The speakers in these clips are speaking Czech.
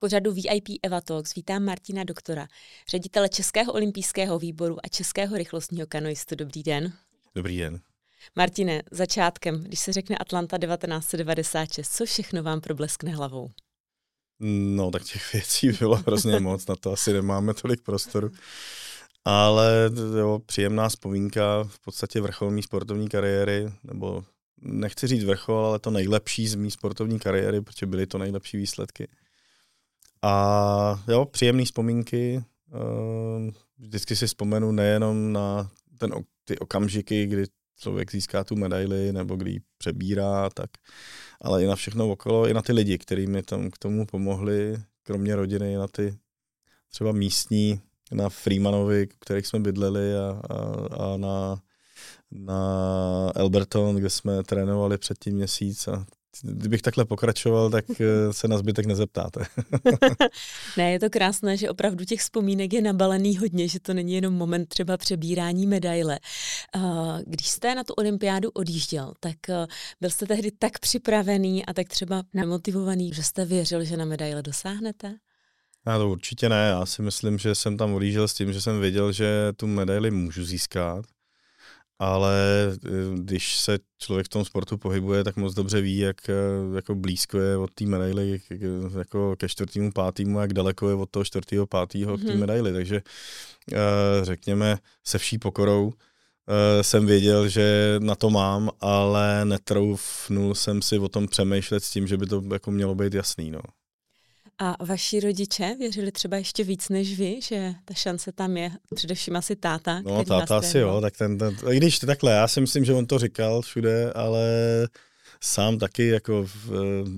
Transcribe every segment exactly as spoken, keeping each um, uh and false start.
pořadu V I P Eva Talks vítám Martina Doktora, ředitele Českého olympijského výboru a Českého rychlostního kanoistu. Dobrý den. Dobrý den. Martine, začátkem, když se řekne Atlanta devatenáct set devadesát šest, co všechno vám probleskne hlavou? No, tak těch věcí bylo hrozně moc, na to asi nemáme tolik prostoru. Ale jo, příjemná vzpomínka, v podstatě vrchol mý sportovní kariéry, nebo nechci říct vrchol, ale to nejlepší z mý sportovní kariéry, protože byly to nejlepší výsledky. A jo, příjemné vzpomínky, vždycky si vzpomenu nejenom na ten, ty okamžiky, kdy člověk získá tu medaili, nebo kdy ji přebírá, tak, ale i na všechno okolo, i na ty lidi, kteří mi tam k tomu pomohli, kromě rodiny, na ty třeba místní, na Freemanovi, kterých jsme bydleli, a, a, a na, na Alberton, kde jsme trénovali předtím měsíc. A kdybych takhle pokračoval, tak se na zbytek nezeptáte. Ne, je to krásné, že opravdu těch vzpomínek je nabalený hodně, že to není jenom moment třeba přebírání medaile. Když jste na tu olympiádu odjížděl, tak byl jste tehdy tak připravený a tak třeba namotivovaný, že jste věřil, že na medaile dosáhnete? Já to určitě ne, já si myslím, že jsem tam odjížděl s tím, že jsem věděl, že tu medaili můžu získat, ale když se člověk v tom sportu pohybuje, tak moc dobře ví, jak jako blízko je od té medaily jako ke čtvrtému, pátému, jak daleko je od toho čtvrtého, pátého k té medaili, takže řekněme se vší pokorou jsem věděl, že na to mám, ale netroufnul jsem si o tom přemýšlet s tím, že by to jako mělo být jasný, no. A vaši rodiče věřili třeba ještě víc než vy, že ta šance tam je, především asi táta? No táta asi jo, tak ten, ten, i když takhle, já si myslím, že on to říkal všude, ale sám taky jako v,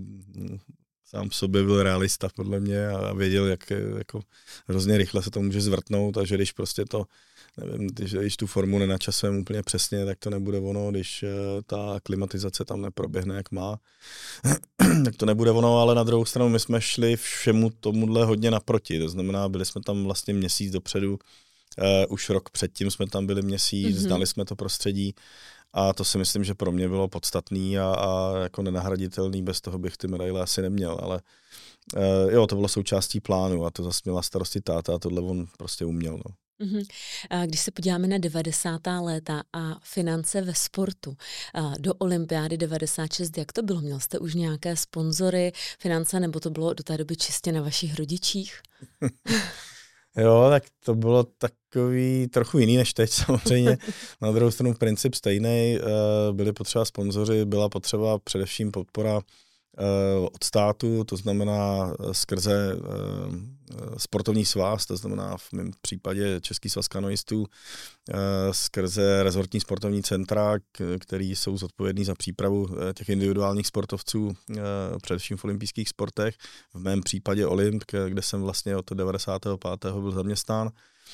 sám v sobě byl realista podle mě a věděl, jak jako hrozně rychle se to může zvrtnout a že když prostě to, nevím, když, když tu formu nenačasujeme úplně přesně, tak to nebude ono, když ta klimatizace tam neproběhne, jak má, tak to nebude ono, ale na druhou stranu my jsme šli všemu tomuhle hodně naproti, to znamená, byli jsme tam vlastně měsíc dopředu, uh, už rok předtím jsme tam byli měsíc, mm-hmm. znali jsme to prostředí a to si myslím, že pro mě bylo podstatný a, a jako nenahraditelný, bez toho bych ty medaile asi neměl, ale uh, jo, to bylo součástí plánu a to zase měla starosti táta a tohle on prostě uměl, no. Když se podíváme na devadesátá léta a finance ve sportu, do olympiády devadesát šest, jak to bylo? Měl jste už nějaké sponzory, finance, nebo to bylo do té doby čistě na vašich rodičích? Jo, tak to bylo takový trochu jiný než teď samozřejmě. Na druhou stranu princip stejný, byly potřeba sponzoři, byla potřeba především podpora od státu, to znamená skrze sportovní svaz, to znamená v mém případě Český svaz kanoistů, skrze rezortní sportovní centra, který jsou zodpovědní za přípravu těch individuálních sportovců, především v olympijských sportech. V mém případě Olymp, kde jsem vlastně od devadesátého pátého byl zaměstnán.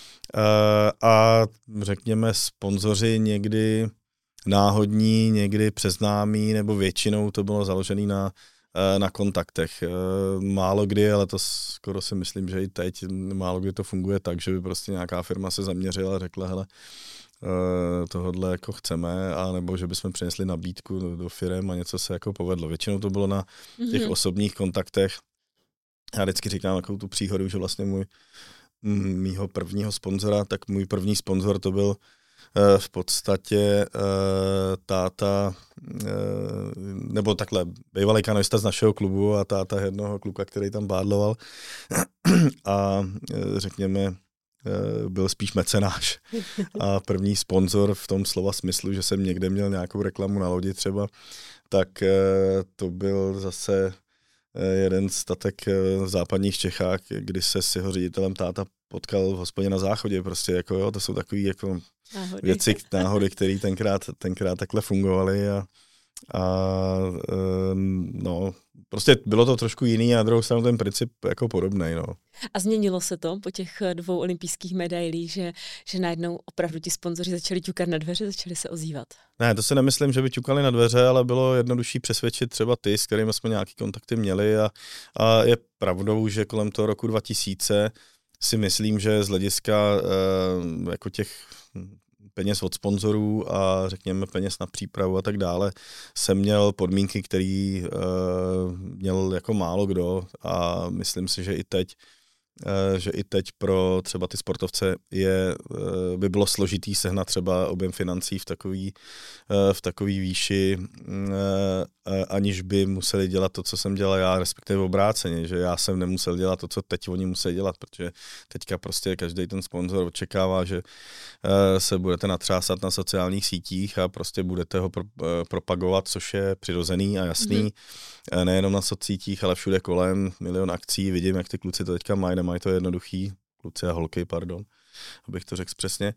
A řekněme sponzoři někdy náhodní, někdy přeznámí, nebo většinou to bylo založené na, na kontaktech. Málo kdy, ale to skoro si myslím, že i teď málo kdy to funguje tak, že by prostě nějaká firma se zaměřila a řekla, hele, tohodle jako chceme, a nebo že bychom přinesli nabídku do, do firem a něco se jako povedlo. Většinou to bylo na těch mm-hmm. osobních kontaktech. Já vždycky říkám jako tu příhodu, že vlastně můj mýho prvního sponzora, tak můj první sponzor to byl v podstatě táta, nebo takhle, bývalý kanoista z našeho klubu a táta jednoho kluka, který tam bádloval a řekněme, byl spíš mecenáš. A první sponzor v tom slova smyslu, že jsem někde měl nějakou reklamu na lodi třeba, tak to byl zase jeden statek v západních Čechách, kdy se s jeho ředitelem táta potkal v hospodě na Záchodě. Prostě jako jo, to jsou takové jako náhody. věci, náhody, které tenkrát, tenkrát takhle fungovaly a, a no, prostě bylo to trošku jiný a na druhou stranu ten princip jako podobnej, no. A změnilo se to po těch dvou olympijských medailích, že, že najednou opravdu ti sponzoři začali ťukat na dveře, začali se ozývat? Ne, to si nemyslím, že by ťukali na dveře, ale bylo jednodušší přesvědčit třeba ty, s kterými jsme nějaký kontakty měli a, a je pravdou, že kolem toho roku dva tisíce si myslím, že z hlediska eh, jako těch peněz od sponzorů a řekněme peněz na přípravu a tak dále, jsem měl podmínky, které uh, měl jako málo kdo a myslím si, že i teď že i teď pro třeba ty sportovce je, by bylo složitý sehnat třeba objem financí v takový, v takový výši, aniž by museli dělat to, co jsem dělal já, respektive obráceně, že já jsem nemusel dělat to, co teď oni musí dělat, protože teďka prostě každý ten sponzor očekává, že se budete natřásat na sociálních sítích a prostě budete ho pro, propagovat, což je přirozený a jasný, mm-hmm. nejenom na sociálních, ale všude kolem, milion akcí, vidím, jak ty kluci to teďka mají, nemají to jednoduchý, kluci a holky, pardon, abych to řekl přesně.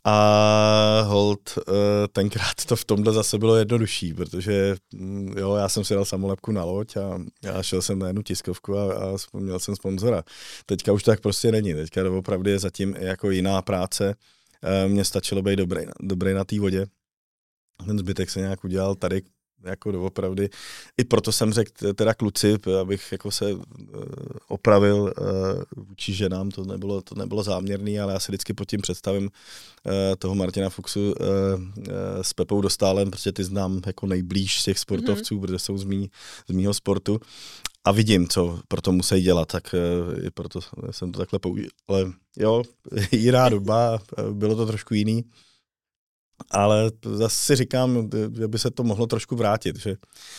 A hold, tenkrát to v tomhle zase bylo jednodušší, protože jo, já jsem si dal samolepku na loď a já šel jsem na jednu tiskovku a, a měl jsem sponzora. Teďka už tak prostě není, teďka opravdu je zatím jako jiná práce. Mně stačilo být dobrý, dobrý na té vodě. Ten zbytek se nějak udělal tady jako doopravdy. I proto jsem řekl teda kluci, abych jako se opravil vůči ženám, to nebylo, to nebylo záměrný, ale já si vždycky pod tím představím toho Martina Fuchsu s Pepou Dostálem, protože ty znám jako nejblíž z těch sportovců, mm-hmm. protože jsou z, mý, z mýho sportu a vidím, co pro to musí dělat, tak i proto jsem to takhle použil. Ale jo, jiná doba, bylo to trošku jiný. Ale zase si říkám, že by se to mohlo trošku vrátit, že,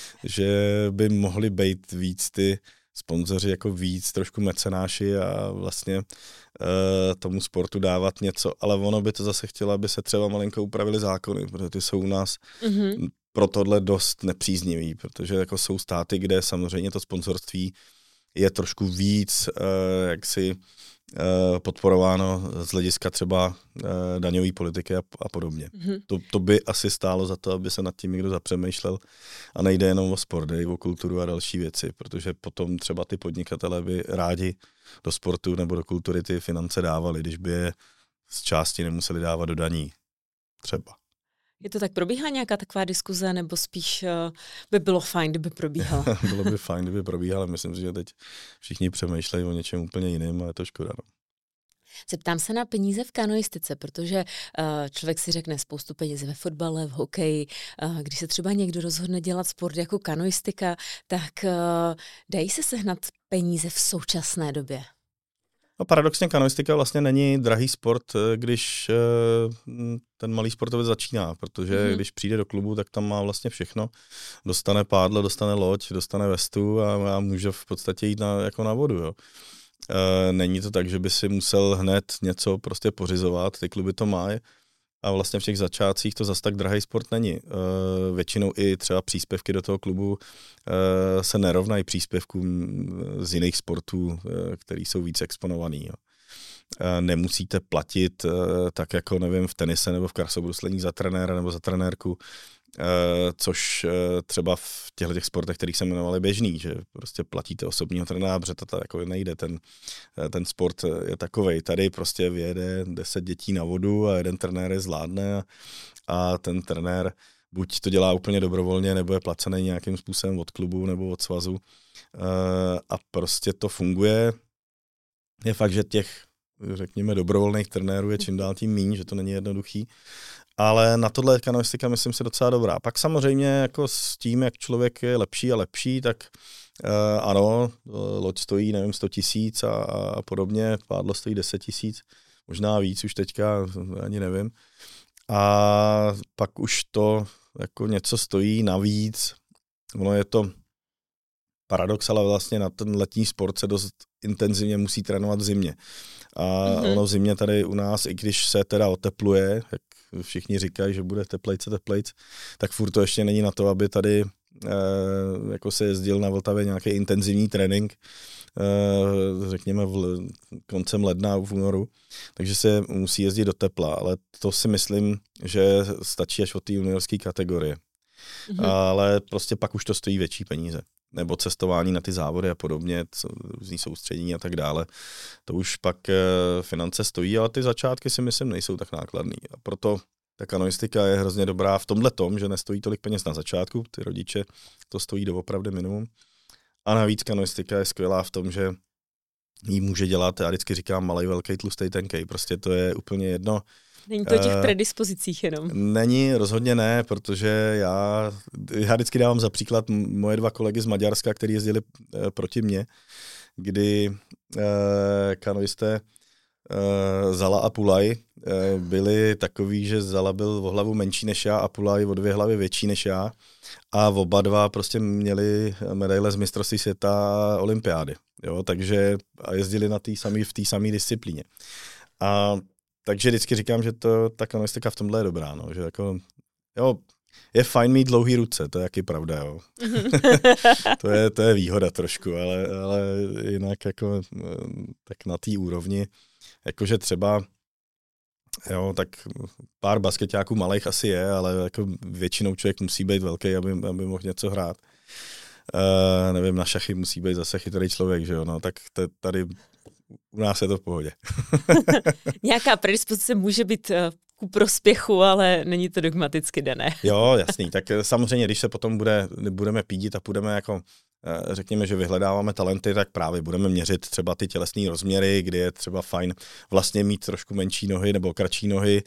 že by mohli být víc ty sponzoři jako víc trošku mecenáši a vlastně uh, tomu sportu dávat něco, ale ono by to zase chtělo, aby se třeba malinko upravili zákony, protože ty jsou u nás mm-hmm. pro tohle dost nepříznivý, protože jako jsou státy, kde samozřejmě to sponzorství je trošku víc uh, jaksi podporováno z hlediska třeba daňové politiky a, a podobně. Mm-hmm. To, to by asi stálo za to, aby se nad tím někdo zapřemýšlel a nejde jenom o sport, jde i o kulturu a další věci, protože potom třeba ty podnikatelé by rádi do sportu nebo do kultury ty finance dávali, když by je z části nemuseli dávat do daní třeba. Je to tak, probíhá nějaká taková diskuze, nebo spíš uh, by bylo fajn, kdyby probíhala? Bylo by fajn, kdyby probíhala, myslím si, že teď všichni přemýšlejí o něčem úplně jiném a je to škoda. No. Zeptám se na peníze v kanoistice, protože uh, člověk si řekne spoustu peněz ve fotbale, v hokeji. Uh, když se třeba někdo rozhodne dělat sport jako kanoistika, tak uh, dají se sehnat peníze v současné době? No paradoxně kanoistika vlastně není drahý sport, když ten malý sportovec začíná, protože mm-hmm. když přijde do klubu, tak tam má vlastně všechno. Dostane pádlo, dostane loď, dostane vestu a, a může v podstatě jít na, jako na vodu. Jo. Není to tak, že by si musel hned něco prostě pořizovat, ty kluby to mají. A vlastně v těch začátcích to zas tak drahý sport není. E, většinou i třeba příspěvky do toho klubu e, se nerovnají příspěvkům z jiných sportů, e, který jsou víc exponovaný. Jo. E, nemusíte platit e, tak jako nevím v tenise nebo v krasobruslení za trenéra nebo za trenérku, e, což e, třeba v těchto těch sportech, kterých se jmenovali běžný, že prostě platíte osobního trenéra, protože to jako nejde, ten, ten sport je takovej. Tady prostě vyjede deset dětí na vodu a jeden trenér je zvládne a, a ten trenér buď to dělá úplně dobrovolně, nebo je placený nějakým způsobem od klubu nebo od svazu e, a prostě to funguje. Je fakt, že těch řekněme dobrovolných trenérů je čím dál tím míň, že to není jednoduchý. Ale na tohle kanoistika myslím si docela dobrá. Pak samozřejmě jako s tím, jak člověk je lepší a lepší, tak uh, ano, loď stojí, nevím, sto tisíc a, a podobně, pádlo stojí deset tisíc, možná víc už teďka, ani nevím. A pak už to jako něco stojí navíc. Ono je to paradox, ale vlastně na ten letní sport se dost intenzivně musí trénovat v zimě. A mm-hmm. ono v zimě tady u nás, i když se teda otepluje, jak všichni říkají, že bude teplejce, teplejc, tak furt to ještě není na to, aby tady eh, jako se jezdil na Vltavě nějaký intenzivní trénink, eh, řekněme v, koncem ledna v únoru, takže se musí jezdit do tepla, ale to si myslím, že stačí až od té juniorské kategorie. Mm-hmm. Ale prostě pak už to stojí větší peníze. Nebo cestování na ty závody a podobně, různý soustředění a tak dále. To už pak e, finance stojí, ale ty začátky si myslím nejsou tak nákladný. A proto ta kanoistika je hrozně dobrá v tomhle tom, že nestojí tolik peněz na začátku, ty rodiče to stojí doopravdy minimum. A navíc kanoistika je skvělá v tom, že jí může dělat, já vždycky říkám malej, velký, tlustej, tenkej. Prostě to je úplně jedno, Není to o těch predispozicích jenom. Není, rozhodně ne, protože já, já vždycky dávám za příklad moje dva kolegy z Maďarska, kteří jezdili proti mně, kdy eh, kanoisté eh, Zala a Pulaj eh, byli takový, že Zala byl o hlavu menší než já a Pulaj o dvě hlavy větší než já a oba dva prostě měli medaile z mistrovství světa a olympiády. Jo, takže a jezdili na tý samý, v té samé disciplíně. A takže vždycky říkám, že to, ta kanoistika v tomhle je dobrá, no, že jako, jo, je fajn mít dlouhý ruce, to je taky pravda, jo. to, je, to je výhoda trošku, ale, ale jinak jako tak na té úrovni, jakože třeba, jo, tak pár basketáků malých asi je, ale jako většinou člověk musí být velký, aby, aby mohl něco hrát. Uh, nevím, na šachy musí být zase chytrý člověk, že jo, no, tak t- tady u nás je to v pohodě. Nějaká predispozice může být ku prospěchu, ale není to dogmaticky dané. Jo, jasný, tak samozřejmě, když se potom bude, budeme pídit a půjdeme jako, řekněme, že vyhledáváme talenty, tak právě budeme měřit třeba ty tělesné rozměry, kdy je třeba fajn vlastně mít trošku menší nohy nebo kratší nohy,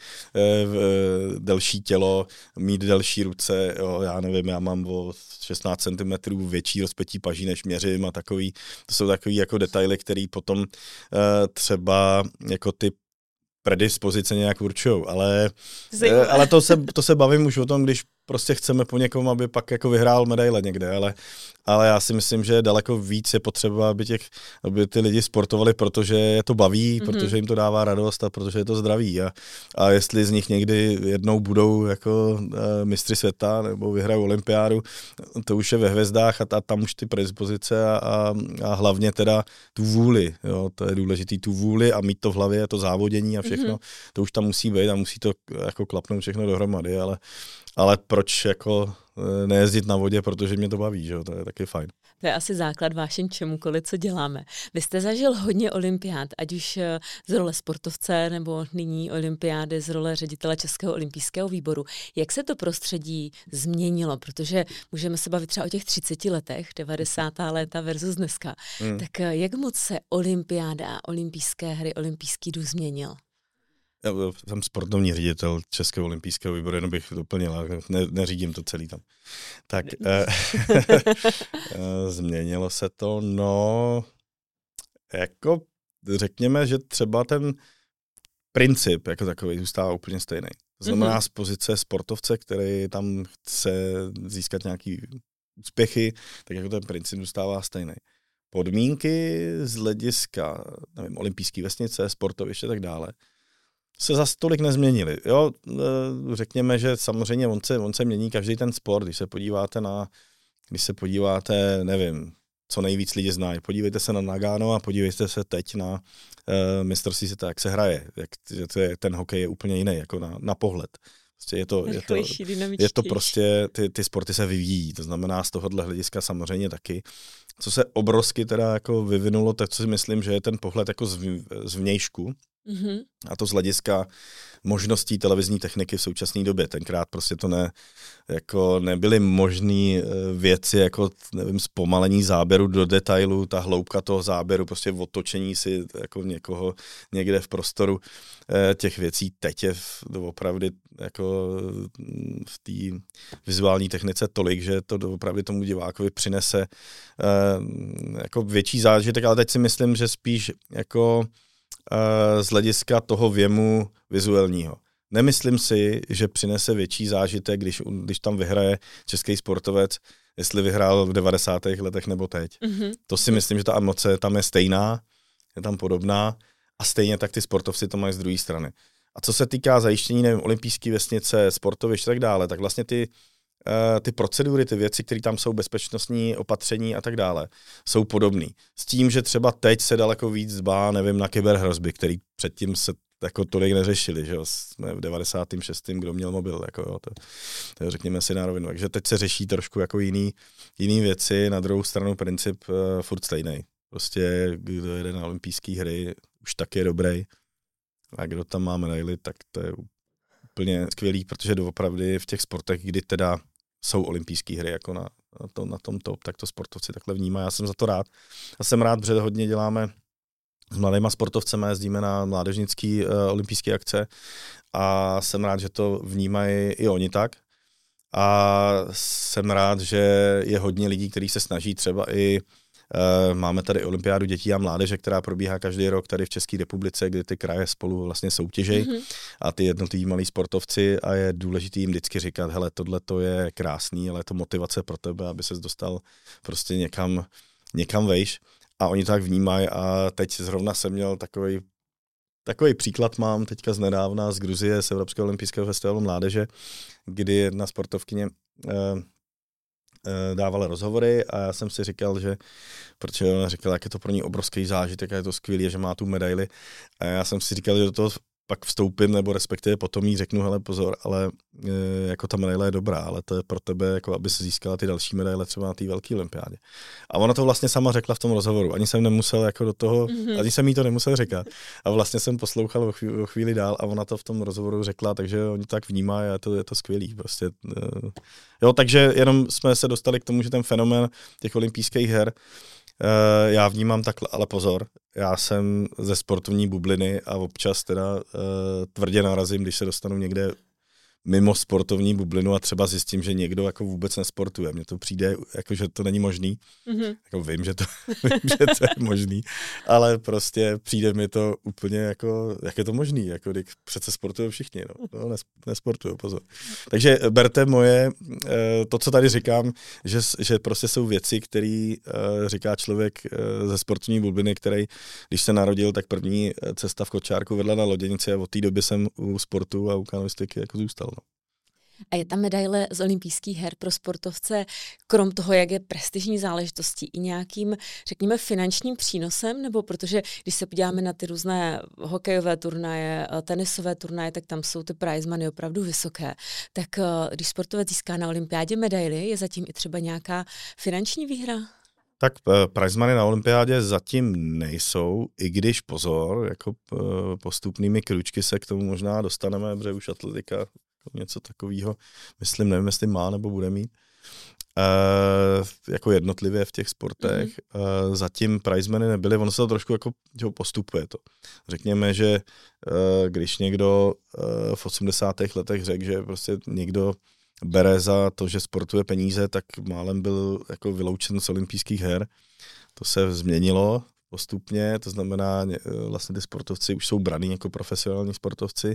delší tělo, mít delší ruce, jo, já nevím, já mám o šestnáct centimetrů větší rozpětí paží, než měřím a takový, to jsou takový jako detaily, který potom třeba jako ty predispozice nějak určujou, ale, ale to, se, to se bavím už o tom, když prostě chceme po někom, aby pak jako vyhrál medaile někde, ale, ale já si myslím, že daleko víc je potřeba, aby, těch, aby ty lidi sportovali, protože je to baví, mm-hmm. protože jim to dává radost a protože je to zdraví. A, a jestli z nich někdy jednou budou jako uh, mistři světa nebo vyhrajou olympiádu, to už je ve hvězdách a ta, tam už ty predispozice a, a, a hlavně teda tu vůli, jo, to je důležitý, tu vůli a mít to v hlavě, to závodění a všechno, mm-hmm. to už tam musí být a musí to jako klapnout všechno dohromady, ale Ale proč jako nejezdit na vodě, protože mě to baví, že jo? To je taky fajn. To je asi základ vášem čemukoliv, co děláme. Vy jste zažil hodně olympiád, ať už z role sportovce, nebo nyní olympiády z role ředitele Českého olympijského výboru. Jak se to prostředí změnilo? Protože můžeme se bavit třeba o těch třiceti letech, devadesátá léta versus dneska. Hmm. Tak jak moc se olympiáda, olympijské hry, olympijský duch změnil? Já jsem sportovní ředitel Českého olympijského výboru, jenom bych doplnila, ne, neřídím to celý tam. Tak eh, změnilo se to, no, jako řekněme, že třeba ten princip jako takový zůstává úplně stejný. To znamená z pozice sportovce, který tam chce získat nějaký úspěchy, tak jako ten princip zůstává stejný. Podmínky z hlediska, nevím, olympijské vesnice, sportoviště a tak dále, se zas tolik nezměnily. Jo, řekněme, že samozřejmě on se, on se mění každý ten sport, když se podíváte na, když se podíváte, nevím, co nejvíc lidi znají. Podívejte se na Nagano a podívejte se teď na uh, mistrovství světa, jak se hraje. Jak, to je, ten hokej je úplně jiný, jako na, na pohled. Prostě je to, je to, je to prostě, ty, ty sporty se vyvíjí, to znamená z tohohle hlediska samozřejmě taky. Co se obrovsky teda jako vyvinulo, tak co si myslím, že je ten pohled jako z, z vnějšku, mm-hmm. a to z hlediska možností televizní techniky v současné době. Tenkrát prostě to ne, jako nebyly možné věci, jako nevím, zpomalení záběru do detailu, ta hloubka toho záběru, prostě otočení si jako někoho někde v prostoru těch věcí. Teď je opravdu jako v té vizuální technice tolik, že to opravdu tomu divákovi přinese jako větší zážitek, ale teď si myslím, že spíš jako z hlediska toho věmu vizuálního. Nemyslím si, že přinese větší zážitek, když, když tam vyhraje český sportovec, jestli vyhrál v devadesátých letech nebo teď. Mm-hmm. To si myslím, že ta emoce tam je stejná, je tam podobná a stejně tak ty sportovci to mají z druhé strany. A co se týká zajištění, nevím, olympijské vesnice, sportovišť a tak dále, tak vlastně ty ty procedury, ty věci, které tam jsou, bezpečnostní opatření a tak dále, jsou podobné. S tím, že třeba teď se daleko víc dbá, nevím, na kyberhrozby, který předtím se jako tolik neřešili, že jo, v devadesátém šestém kdo měl mobil, jako jo, to, to řekněme si na rovinu. Takže teď se řeší trošku jako jiný, jiný věci, na druhou stranu princip uh, furt stejný. Prostě kdo jede na olympijské hry, už tak je dobrý, a kdo tam má medaily, tak to je úplně skvělý, protože doopravdy v těch sportech, kdy teda jsou olympijské hry jako na, na, to, na tom top, tak to sportovci takhle vnímají. Já jsem za to rád. A jsem rád, protože hodně děláme s mladýma sportovcema, jezdíme na mládežnický uh, olympijské akce a jsem rád, že to vnímají i oni tak. A jsem rád, že je hodně lidí, kteří se snaží třeba i, uh, máme tady olympiádu dětí a mládeže, která probíhá každý rok tady v České republice, kdy ty kraje spolu vlastně soutěžejí mm-hmm. a ty jednotliví malí sportovci a je důležité jim vždycky říkat, hele, tohle to je krásný, ale je to motivace pro tebe, aby ses dostal prostě někam, někam vejš. A oni to tak vnímají a teď zrovna jsem měl takový Takový příklad mám teďka z nedávna z Gruzie, z Evropského olympijského festivalu mládeže, kdy jedna sportovkyně eh, eh, dávala rozhovory a já jsem si říkal, že, protože ona říkala, jak je to pro ní obrovský zážitek, jak je to skvělé, že má tu medaili. A já jsem si říkal, že do toho pak vstoupím, nebo respektive potom jí řeknu, hele pozor, ale e, jako ta medaile je dobrá, ale to je pro tebe, jako aby se získala ty další medaile třeba na té velké olympiádě. A ona to vlastně sama řekla v tom rozhovoru. Ani jsem nemusel jako do toho, mm-hmm. ani jsem jí to nemusel říkat. A vlastně jsem poslouchal o chvíli, o chvíli dál a ona to v tom rozhovoru řekla, takže oni tak vnímají a to, je to skvělý. Prostě, e, jo, takže jenom jsme se dostali k tomu, že ten fenomén těch olympijských her Uh, já vnímám takhle, ale pozor, já jsem ze sportovní bubliny a občas teda uh, tvrdě narazím, když se dostanu někde mimo sportovní bublinu a třeba zjistím, že někdo jako vůbec nesportuje. Mně to přijde, jako, že to není možný. Mm-hmm. Jako vím, že to, vím, že to je možný, ale prostě přijde mi to úplně jako, jak je to možný, jako když přece sportují všichni, no, no nesportují, pozor. Takže berte moje, to, co tady říkám, že, že prostě jsou věci, které říká člověk ze sportovní bubliny, který, když se narodil, tak první cesta v kočárku vedla na loděnici a od té doby jsem u sportu a u kanoistiky jako zůstal. No. A je ta medaile z olympijských her pro sportovce, krom toho, jak je prestižní záležitostí, i nějakým, řekněme, finančním přínosem? Nebo protože, když se podíváme na ty různé hokejové turnaje, tenisové turnaje, tak tam jsou ty prize money opravdu vysoké. Tak když sportovec získá na olympiádě medaili, je zatím i třeba nějaká finanční výhra? Tak prize money na olympiádě zatím nejsou, i když pozor, jako postupnými kručky se k tomu možná dostaneme, protože už atletika něco takového, myslím, nevím, jestli má nebo bude mít, e, jako jednotlivě v těch sportech. Mm-hmm. E, zatím prize money nebyly, ono se to trošku jako postupuje to. Řekněme, že e, když někdo e, v osmdesátých letech řekl, že prostě někdo bere za to, že sportuje peníze, tak málem byl jako vyloučen z olympijských her. To se změnilo postupně, to znamená, vlastně ty sportovci už jsou braní jako profesionální sportovci.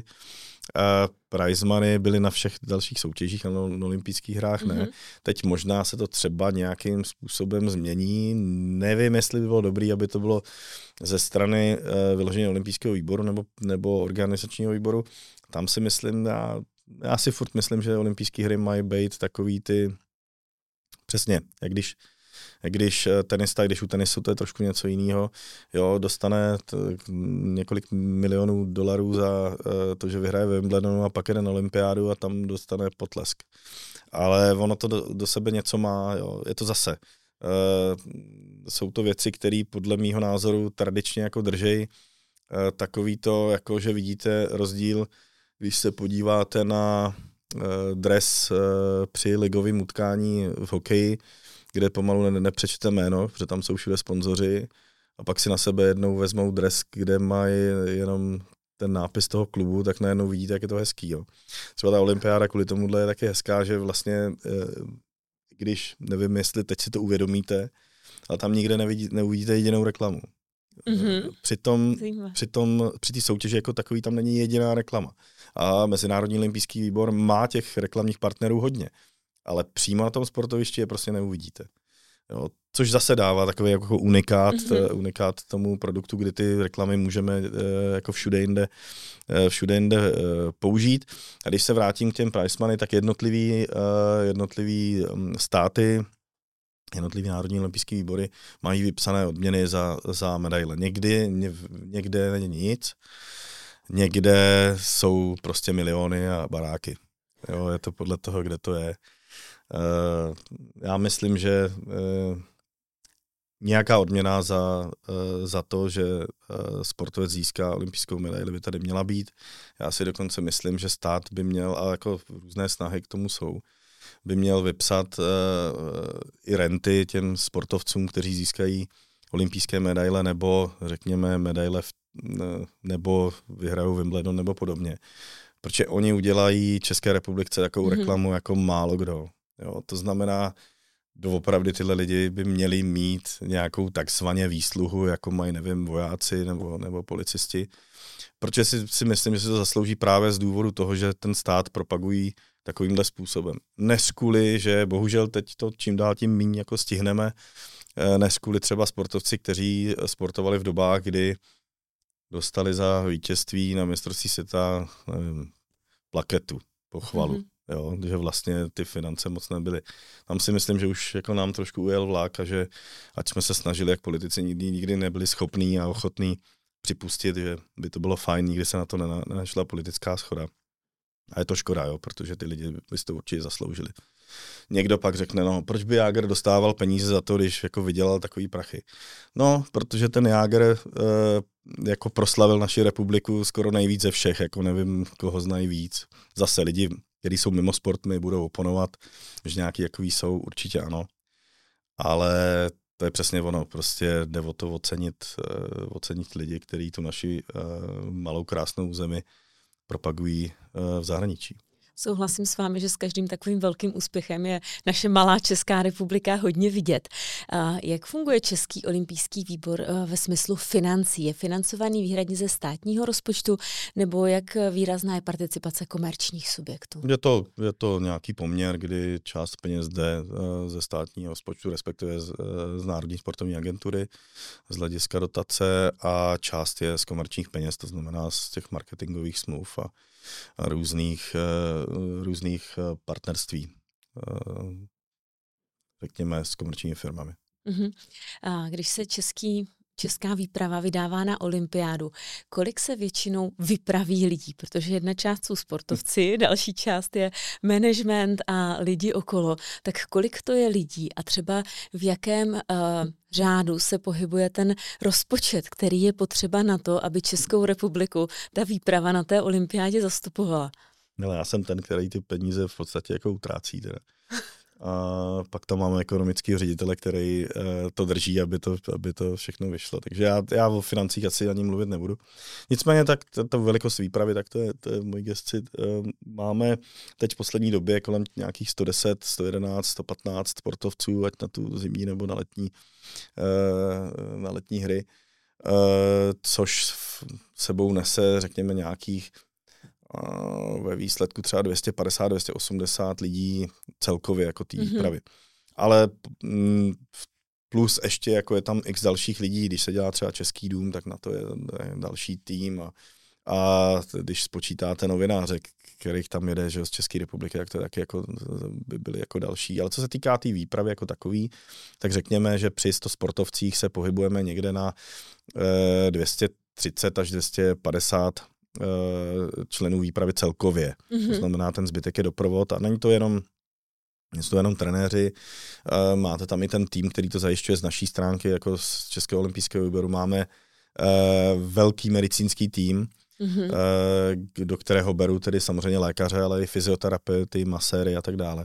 A prize money byly na všech dalších soutěžích, a na, na olympijských hrách ne. Mm-hmm. Teď možná se to třeba nějakým způsobem změní. Nevím, jestli by bylo dobré, aby to bylo ze strany uh, vyložení olympijského výboru nebo, nebo organizačního výboru. Tam si myslím, já, já si furt myslím, že olympijské hry mají být takový ty, přesně, jak když Když tenista, když u tenisu to je trošku něco jiného, jo, dostane t- několik milionů dolarů za uh, to, že vyhraje ve Wimbledonu a pak jde na olympiádu a tam dostane potlesk. Ale ono to do, do sebe něco má, jo, je to zase. Uh, jsou to věci, které podle mýho názoru tradičně jako držej. Uh, takový to, jako že vidíte rozdíl, když se podíváte na uh, dres uh, při ligovém utkání v hokeji, kde pomalu ne- nepřečte jméno, protože tam jsou všude sponzoři a pak si na sebe jednou vezmou dres, kde mají jenom ten nápis toho klubu, tak najednou vidíte, jak je to hezký. Jo. Třeba ta olympiáda kvůli tomuhle je taky hezká, že vlastně, když, nevím, jestli teď si to uvědomíte, ale tam nikde nevidí, neuvidíte jedinou reklamu. Mm-hmm. Přitom, přitom při té soutěži jako takový tam není jediná reklama. A Mezinárodní olympijský výbor má těch reklamních partnerů hodně. Ale přímo na tom sportovišti je prostě neuvidíte. Jo, což zase dává takový jako unikát, mm-hmm. unikát tomu produktu, kdy ty reklamy můžeme jako všude jinde, všude jinde použít. A když se vrátím k těm prize money, tak jednotlivý, jednotlivý státy, jednotlivý národní olympijské výbory mají vypsané odměny za, za medaile. Někdy, někde není nic, někde jsou prostě miliony a baráky. Jo, je to podle toho, kde to je. Uh, já myslím, že uh, nějaká odměna za, uh, za to, že uh, sportovec získá olympijskou medaili, by tady měla být. Já si dokonce myslím, že stát by měl, a jako různé snahy k tomu jsou, by měl vypsat uh, i renty těm sportovcům, kteří získají olympijské medaile nebo řekněme medaile v, nebo vyhrajou Wimbledon nebo podobně. Protože oni udělají České republice takovou mm-hmm. reklamu jako málo kdo. Jo, to znamená, doopravdy tyhle lidi by měli mít nějakou takzvaně výsluhu, jako mají, nevím, vojáci nebo, nebo policisti. Protože si, si myslím, že se to zaslouží právě z důvodu toho, že ten stát propagují takovýmhle způsobem. Než kvůli, že bohužel teď to čím dál tím míň jako stihneme, než kvůli třeba sportovci, kteří sportovali v dobách, kdy dostali za vítězství na mistrovství světa, nevím, plaketu, pochvalu. Mm-hmm. Jo, že vlastně ty finance moc nebyly. Tam si myslím, že už jako nám trošku ujel vlák a že ať jsme se snažili, jak politici nikdy, nikdy nebyli schopní a ochotní připustit, že by to bylo fajn, nikdy se na to nenašla politická shoda. A je to škoda, jo, protože ty lidi by to určitě zasloužili. Někdo pak řekne, no, proč by Jágr dostával peníze za to, když jako vydělal takový prachy? No, protože ten Jágr e, jako proslavil naši republiku skoro nejvíc ze všech, jako nevím, koho znají víc. Zase lidi, kteří jsou mimo sport, mi budou oponovat, že nějaký takový jsou, určitě ano. Ale to je přesně ono, prostě jde o to ocenit, uh, ocenit lidi, kteří tu naši uh, malou krásnou zemi propagují uh, v zahraničí. Souhlasím s vámi, že s každým takovým velkým úspěchem je naše malá Česká republika hodně vidět. Jak funguje Český olympijský výbor ve smyslu financí? Je financovaný výhradně ze státního rozpočtu nebo jak výrazná je participace komerčních subjektů? Je to, je to nějaký poměr, kdy část peněz jde ze státního rozpočtu, respektive z, z Národní sportovní agentury, z hlediska dotace a část je z komerčních peněz, to znamená z těch marketingových smluv a a různých, různých partnerství, řekněme, s komerčními firmami. Uh-huh. A když se český, česká výprava vydává na olympiádu, kolik se většinou vypraví lidí? Protože jedna část jsou sportovci, další část je management a lidi okolo. Tak kolik to je lidí a třeba v jakém uh, řádu se pohybuje ten rozpočet, který je potřeba na to, aby Českou republiku ta výprava na té olympiádě zastupovala? No, já jsem ten, který ty peníze v podstatě jako utrácí. Teda. A pak tam máme ekonomického ředitele, který uh, to drží, aby to, aby to všechno vyšlo. Takže já, já o financích asi ani mluvit nebudu. Nicméně tak ta velikost výpravy, tak to je, to je můj gesci. Uh, máme teď v poslední době kolem nějakých sto deset, sto jedenáct, sto patnáct sportovců, ať na tu zimní nebo na letní, uh, na letní hry, uh, což sebou nese, řekněme, nějakých ve výsledku třeba dvě stě padesát, dvě stě osmdesát lidí celkově jako té výpravy. Mm-hmm. Ale mm, plus ještě jako je tam x dalších lidí, když se dělá třeba Český dům, tak na to je, je další tým a, a když spočítáte novináře, kterých tam jede, že z České republiky, tak to taky jako, by byly jako další. Ale co se týká té tý výpravy jako takový, tak řekněme, že při sto sportovcích se pohybujeme někde na eh, dvě stě třicet až dvě stě padesát členů výpravy celkově. Mm-hmm. To znamená, ten zbytek je doprovod a není to jenom, jsou to jenom trenéři, máte tam i ten tým, který to zajišťuje z naší stránky, jako z Českého olympijského výboru máme velký medicínský tým, mm-hmm. do kterého beru tedy samozřejmě lékaře, ale i fyzioterapeuty, maséry a tak dále.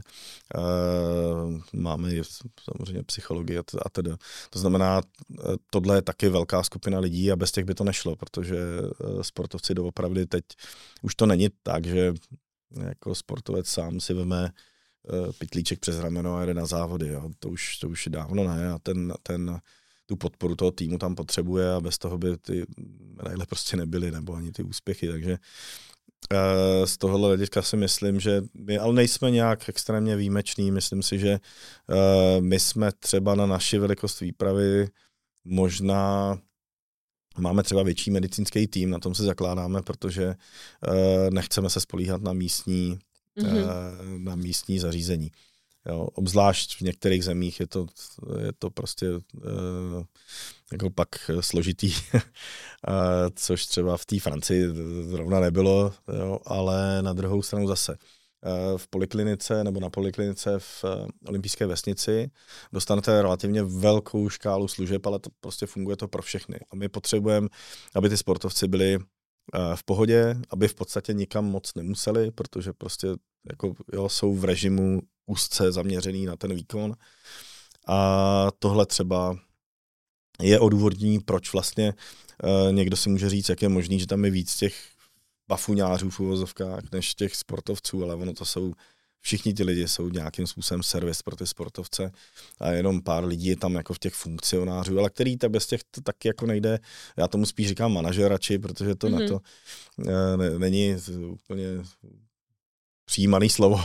Máme i samozřejmě psychologii a teda. To znamená, tohle je taky velká skupina lidí a bez těch by to nešlo, protože sportovci doopravdy teď už to není tak, že jako sportovec sám si veme pytlíček přes rameno a jde na závody. Jo. To už, to už dávno ne a ten, ten tu podporu toho týmu tam potřebuje a bez toho by ty medaile prostě nebyly, nebo ani ty úspěchy, takže uh, z tohohle hlediska si myslím, že my ale nejsme nějak extrémně výjimeční, myslím si, že uh, my jsme třeba na naši velikost výpravy možná máme třeba větší medicínský tým, na tom se zakládáme, protože uh, nechceme se spolíhat na místní, mm-hmm. uh, na místní zařízení. Jo, obzvlášť v některých zemích je to, je to prostě uh, jako pak složitý, uh, což třeba v té Francii zrovna nebylo, jo, ale na druhou stranu zase. Uh, v poliklinice nebo na poliklinice v uh, olympijské vesnici dostanete relativně velkou škálu služeb, ale to prostě funguje to pro všechny. A my potřebujeme, aby ty sportovci byli uh, v pohodě, aby v podstatě nikam moc nemuseli, protože prostě jako, jo, jsou v režimu úzce zaměřený na ten výkon. A tohle třeba je odůvodnění, proč vlastně uh, někdo si může říct, jak je možný, že tam je víc těch bafuňářů v uvozovkách, než těch sportovců, ale ono to jsou, všichni ti lidi jsou nějakým způsobem servis pro ty sportovce a jenom pár lidí je tam jako v těch funkcionářů, ale který tak bez těch to taky jako nejde, já tomu spíš říkám manažerači, protože to mm-hmm. na to uh, není úplně přijímaný slovo,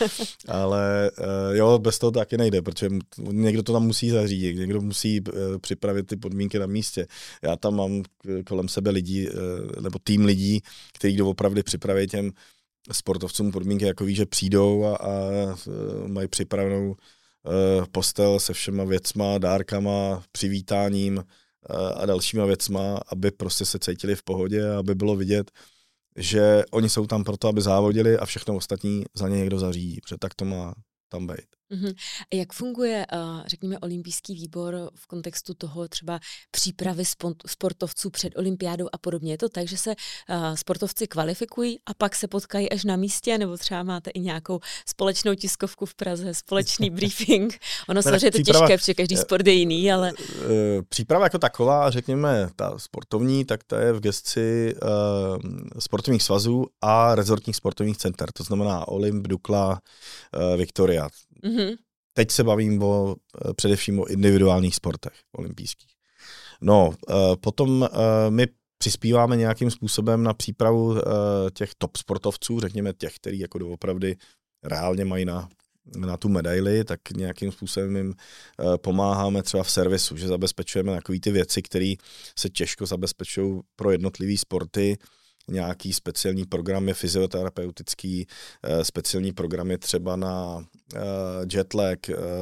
ale uh, jo, bez toho taky nejde, protože někdo to tam musí zařídit, někdo musí uh, připravit ty podmínky na místě. Já tam mám kolem sebe lidí, uh, nebo tým lidí, kteří doopravdy připraví těm sportovcům podmínky jako ví, že přijdou a, a uh, mají připravenou uh, postel se všema věcma, dárkama, přivítáním uh, a dalšíma věcma, aby prostě se cítili v pohodě a aby bylo vidět, že oni jsou tam proto, aby závodili a všechno ostatní za ně někdo zařídí, protože tak to má tam být. Mm-hmm. Jak funguje, řekněme, olympijský výbor v kontextu toho třeba přípravy sportovců před olympiádou a podobně? Je to tak, že se sportovci kvalifikují a pak se potkají až na místě, nebo třeba máte i nějakou společnou tiskovku v Praze, společný briefing? Ono samozřejmě je to příprava, těžké, protože každý sport je jiný, ale... Příprava jako taková, řekněme, ta sportovní, tak ta je v gesci uh, sportovních svazů a rezortních sportovních center, to znamená Olymp, Dukla, uh, Viktoria. Mm-hmm. Teď se bavím o, především o individuálních sportech olympijských. No, potom my přispíváme nějakým způsobem na přípravu těch top sportovců, řekněme těch, kteří jako doopravdy reálně mají na, na tu medaili, tak nějakým způsobem jim pomáháme třeba v servisu, že zabezpečujeme takové ty věci, které se těžko zabezpečují pro jednotlivé sporty, nějaký speciální programy fyzioterapeutický, speciální programy třeba na jetlag,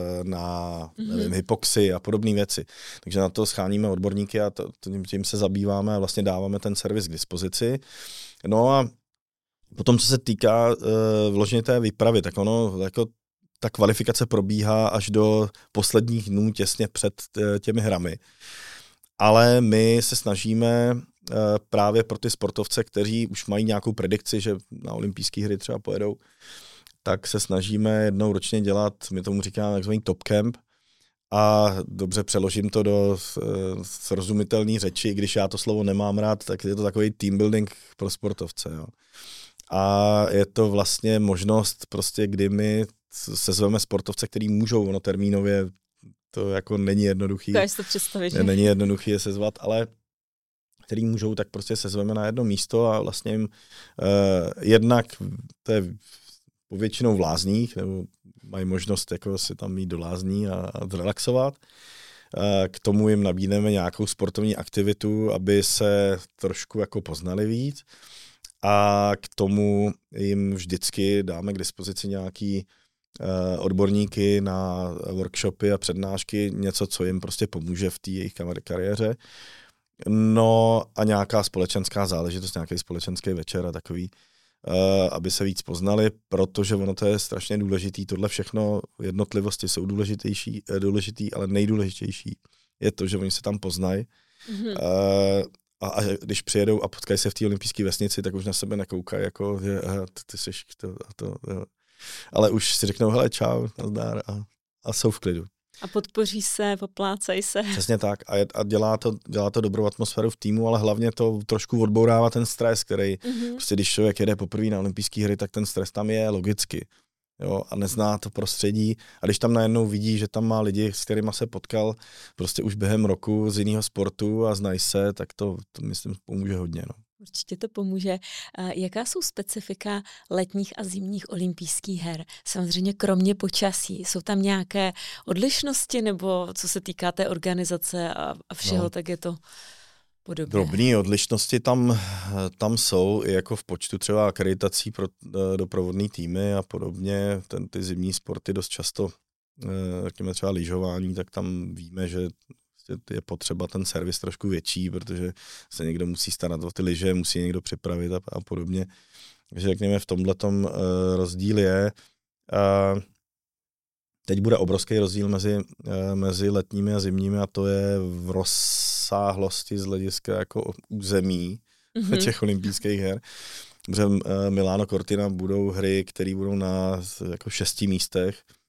na nevím, hypoxii a podobné věci. Takže na to scháníme odborníky a to, tím se zabýváme a vlastně dáváme ten servis k dispozici. No a potom, co se týká uh, vloženě té výpravy, tak ono jako ta kvalifikace probíhá až do posledních dnů těsně před těmi hrami. Ale my se snažíme právě pro ty sportovce, kteří už mají nějakou predikci, že na olympijské hry třeba pojedou, tak se snažíme jednou ročně dělat, my tomu říkáme takzvaný top camp a dobře přeložím to do srozumitelné řeči, když já to slovo nemám rád, tak je to takový team building pro sportovce. Jo. A je to vlastně možnost, prostě, kdy my sezveme sportovce, který můžou, ono termínově to jako není jednoduchý. To představit, že? Není jednoduchý je sezvat, ale který můžou, tak prostě sezveme na jedno místo a vlastně jim uh, jednak, to je povětšinou v lázních, nebo mají možnost jako si tam jít do lázní a, a zrelaxovat. Uh, k tomu jim nabídneme nějakou sportovní aktivitu, aby se trošku jako poznali víc. A k tomu jim vždycky dáme k dispozici nějaký uh, odborníky na workshopy a přednášky, něco, co jim prostě pomůže v té jejich kariéře. No a nějaká společenská záležitost, nějaký společenský večer a takový, uh, aby se víc poznali, protože ono to je strašně důležitý. Tohle všechno jednotlivosti jsou důležitější, důležitý, ale nejdůležitější je to, že oni se tam poznají. Mm-hmm. Uh, a, a když přijedou a potkají se v té olympijské vesnici, tak už na sebe nekoukají, jako že ty, ty jsi to a to. Jo. Ale už si řeknou, hele, čau, nazdár a, a jsou v klidu. A podpoří se, poplácej se. Přesně tak. A, je, a dělá, to, dělá to dobrou atmosféru v týmu, ale hlavně to trošku odbourává ten stres, který, mm-hmm. prostě když člověk jede poprvé na olympijské hry, tak ten stres tam je logicky. Jo, a nezná to prostředí. A když tam najednou vidí, že tam má lidi, s kterými se potkal prostě už během roku z jiného sportu a znají se, tak to, to myslím pomůže hodně. No. Určitě to pomůže. Jaká jsou specifika letních a zimních olympijských her? Samozřejmě kromě počasí. Jsou tam nějaké odlišnosti, nebo co se týká té organizace a, a všeho, no. Tak je to podobné? Drobné odlišnosti tam, tam jsou, i jako v počtu třeba akreditací pro doprovodné týmy a podobně. Ten, ty zimní sporty dost často, řekněme třeba lyžování, tak tam víme, že je potřeba ten servis trošku větší, protože se někdo musí starat o ty lyže, musí někdo připravit a, a podobně. Takže řekněme v tomhletom uh, rozdíl je. Uh, teď bude obrovský rozdíl mezi, uh, mezi letními a zimními a to je v rozsáhlosti z hlediska jako území mm-hmm. těch olympijských her. Protože uh, Milano Cortina budou hry, které budou na jako šesti místech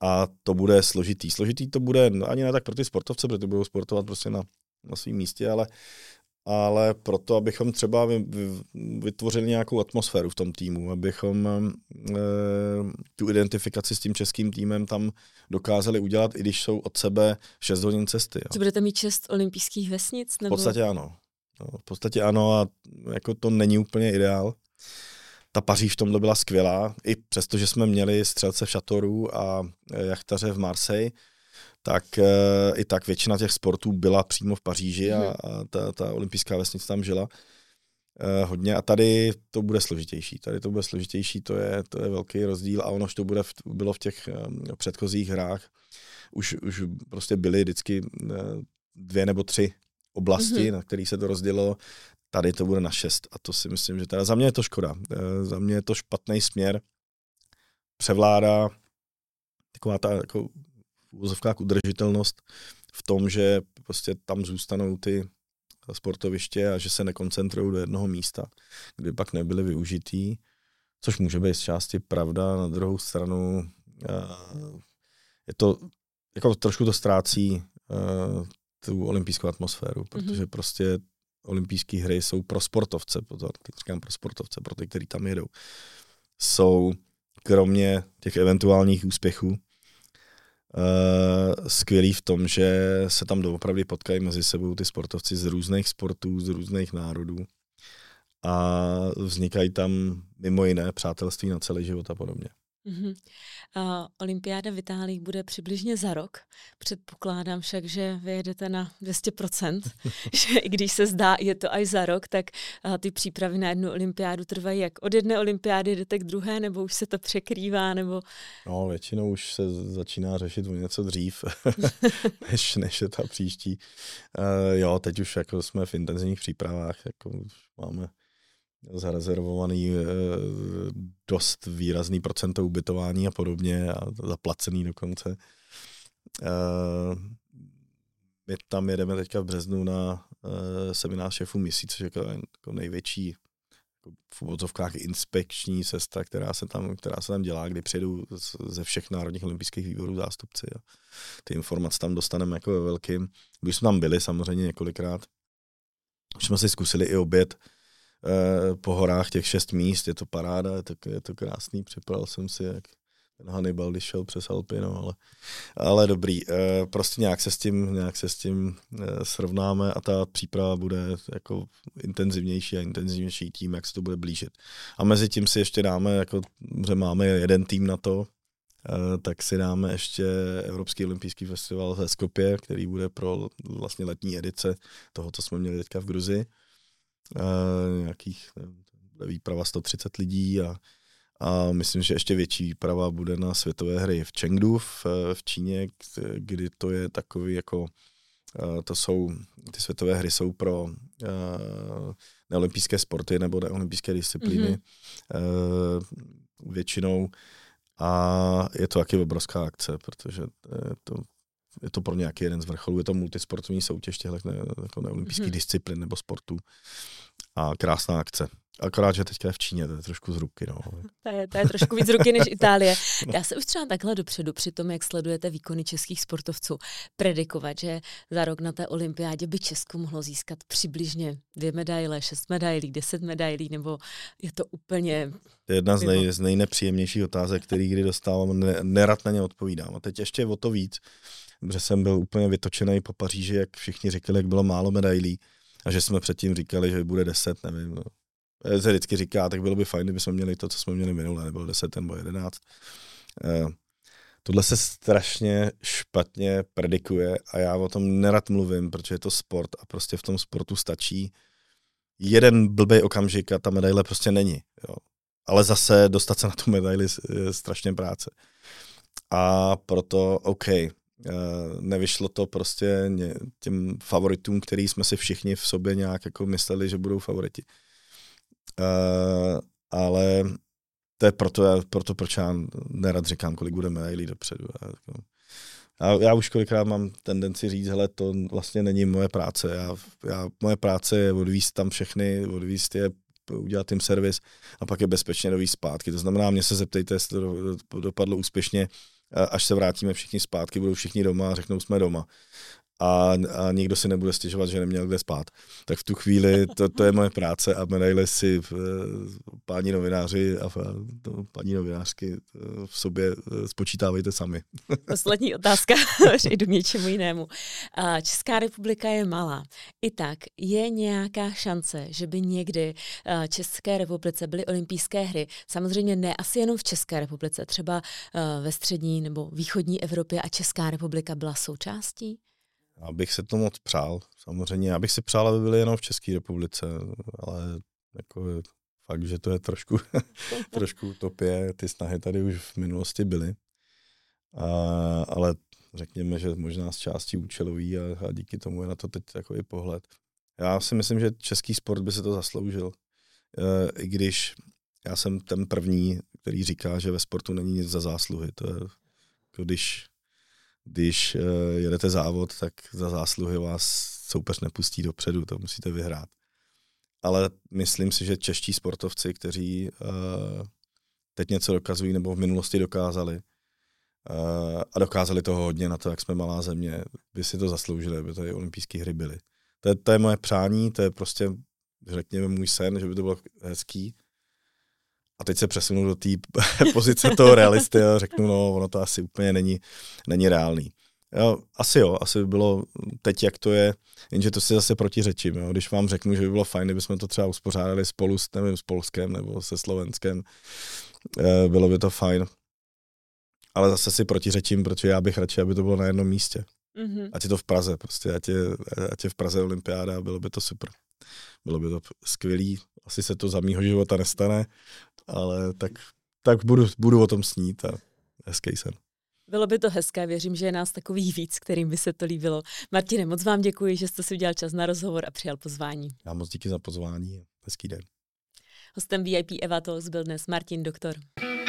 a to bude složitý. Složitý to bude no, ani ne tak pro ty sportovce, protože budou sportovat prostě na, na svém místě, ale, ale proto, abychom třeba vytvořili nějakou atmosféru v tom týmu, abychom e, tu identifikaci s tím českým týmem tam dokázali udělat, i když jsou od sebe šest hodin cesty. Jo. Co budete mít šest olympijských vesnic? Nebo? V podstatě ano. No, v podstatě ano a jako to není úplně ideál. Ta Paříž v tomhle byla skvělá, i přesto, že jsme měli střelce v Châteauroux a jachtaře v Marseille, tak e, i tak většina těch sportů byla přímo v Paříži a, a ta, ta olympijská vesnice tam žila e, hodně. A tady to bude složitější. Tady to bude složitější, to je, to je velký rozdíl a ono, že to bude v, bylo v těch e, předchozích hrách. Už, už prostě byly vždycky e, dvě nebo tři oblasti, mm-hmm. na kterých se to rozdělilo. Tady to bude na šest a to si myslím, že teda za mě je to škoda. E, za mě je to špatný směr. Převládá taková ta jako v úvozovkách udržitelnost v tom, že prostě tam zůstanou ty sportoviště a že se nekoncentrují do jednoho místa, kdy pak nebyly využitý, což může být z části pravda. Na druhou stranu je to, jako trošku to ztrácí tu olympijskou atmosféru, protože mm-hmm. prostě olympijské hry jsou pro sportovce, teď říkám pro sportovce, pro ty, kteří tam jedou. Jsou kromě těch eventuálních úspěchů uh, skvělý v tom, že se tam doopravdy potkají mezi sebou ty sportovci z různých sportů, z různých národů a vznikají tam mimo jiné přátelství na celý život a podobně. Mm-hmm. Uh, olympiáda v Itálii bude přibližně za rok. Předpokládám však, že vyjedete na dvě stě procent, že i když se zdá, je to až za rok, tak uh, ty přípravy na jednu olympiádu trvají jak od jedné olympiády jdete k druhé, nebo už se to překrývá, nebo... No, většinou už se začíná řešit o něco dřív, než, než je ta příští. Uh, jo, teď už jako jsme v intenzivních přípravách, jako už máme zarezervovaný e, dost výrazný procento ubytování a podobně a zaplacený dokonce. E, my tam jedeme teďka v březnu na e, seminář šéfů misí, což je jako, jako největší jako v uvozovkách inspekční cesta, která se tam, která se tam dělá, kdy přijedou ze všech národních olympijských výborů zástupci. A ty informace tam dostaneme jako ve velkým. Když jsme tam byli samozřejmě několikrát, už jsme si zkusili i oběd po horách těch šest míst, je to paráda, je to, je to krásný, připravil jsem si, jak ten Hannibal, když šel přes Alpy, no, ale, ale dobrý, prostě nějak se s tím, nějak se s tím srovnáme a ta příprava bude jako intenzivnější a intenzivnější tím, jak se to bude blížit. A mezi tím si ještě dáme, jako, že máme jeden tým na to, tak si dáme ještě Evropský olympijský festival ve Skopje, který bude pro vlastně letní edice toho, co jsme měli teďka v Gruzii. Uh, nějakých nevím, výprava sto třicet lidí a, a myslím, že ještě větší výprava bude na světové hry v Chengdu v, v Číně, kdy to je takový jako uh, to jsou, ty světové hry jsou pro uh, neolympijské sporty nebo neolympijské disciplíny mm-hmm. uh, většinou a je to taky obrovská akce, protože to je to pro nějaký jeden z vrcholů, je to multisportovní soutěž těchto ne, jako neolympijských hmm. disciplín nebo sportů. A krásná akce. Akorát, že teďka je v Číně, to je trošku z ruky. No. To, je, to je trošku víc z ruky než Itálie. Dá se už třeba takhle dopředu, při tom, jak sledujete výkony českých sportovců, predikovat, že za rok na té olympiádě by Česko mohlo získat přibližně dvě medaile, šest medailí, deset medailí, nebo je to úplně... To je jedna z, nej, z nejnepříjemnějších otázek, který kdy dostávám, ne, nerad na ně odpovídám. A teď ještě o to víc, protože jsem byl úplně vytočený po Paříži, jak všichni říkali, jak bylo málo medailí a že jsme předtím říkali, že bude deset, nevím. No. Se vždycky říká, tak bylo by fajn, kdyby jsme měli to, co jsme měli minule, nebylo deset nebo jedenáct. Eh, tohle se strašně špatně predikuje a já o tom nerad mluvím, protože je to sport a prostě v tom sportu stačí jeden blbej okamžik a ta medaile prostě není. Jo. Ale zase dostat se na tu medaili je strašně práce. A proto, OK, nevyšlo to prostě těm favoritům, který jsme si všichni v sobě nějak jako mysleli, že budou favoriti. Uh, ale to je proto, proto, proč já nerad říkám, kolik bude medailí dopředu. A já už kolikrát mám tendenci říct, hele, to vlastně není moje práce. Já, já, moje práce je odvízt tam všechny, odvízt je, udělat jim servis a pak je bezpečně dovízt zpátky. To znamená, mě se zeptejte, jestli to dopadlo úspěšně, až se vrátíme všichni zpátky, budou všichni doma a řeknou, jsme doma. A, a nikdo si nebude stěžovat, že neměl kde spát. Tak v tu chvíli to, to je moje práce a medaile si v, páni novináři a v, to, paní novinářky v sobě spočítávejte sami. Poslední otázka, přejdu k něčemu jinému. Česká republika je malá. I tak je nějaká šance, že by někdy České republice byly olympijské hry. Samozřejmě ne asi jenom v České republice, třeba ve střední nebo východní Evropě a Česká republika byla součástí? Abych se to moc přál, samozřejmě. Já bych si přál, aby byly jenom v České republice, ale jako fakt, že to je trošku, trošku utopie. Ty snahy tady už v minulosti byly. A, ale řekněme, že možná z části účelový a, a díky tomu je na to teď takový pohled. Já si myslím, že český sport by se to zasloužil. E, I když já jsem ten první, který říká, že ve sportu není nic za zásluhy. To je, když Když uh, jedete závod, tak za zásluhy vás soupeř nepustí dopředu, to musíte vyhrát. Ale myslím si, že čeští sportovci, kteří uh, teď něco dokazují nebo v minulosti dokázali uh, a dokázali toho hodně na to, jak jsme malá země, by si to zasloužili, aby tady olympijské hry byly. To je, to je moje přání, to je prostě, řekněme, můj sen, že by to bylo hezký. A teď se přesunu do té pozice toho realisty a řeknu, no, ono to asi úplně není, není reálný. Jo, asi jo, asi by bylo teď, jak to je, jenže to si zase protiřečím. Jo. Když vám řeknu, že by bylo fajn, kdybychom to třeba uspořádali spolu s, nevím, s Polskem nebo se Slovenskem, eh, bylo by to fajn. Ale zase si protiřečím, protože já bych radši, aby to bylo na jednom místě. Mm-hmm. Ať je to v Praze, prostě, ať je, ať je v Praze olympiáda, bylo by to super. Bylo by to skvělý, asi se to za mýho života nestane, ale tak, tak budu, budu o tom snít a hezký sen. Bylo by to hezké, věřím, že je nás takový víc, kterým by se to líbilo. Martine, moc vám děkuji, že jste si udělal čas na rozhovor a přijal pozvání. Já moc díky za pozvání, hezký den. Hostem V I P Eva Talks byl dnes Martin Doktor.